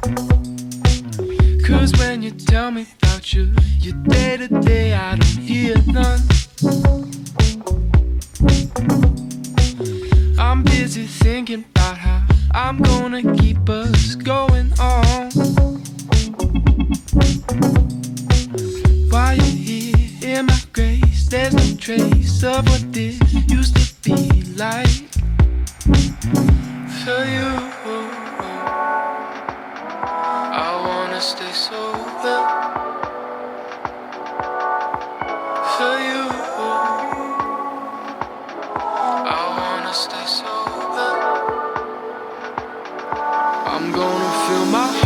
Cause when you tell me about your day to day, I don't hear none. I'm busy thinking about how I'm gonna keep us going on. While you're here in my grace, there's no trace of what this used to be like for you. I wanna stay sober for you. I wanna stay sober. I'm gonna fill my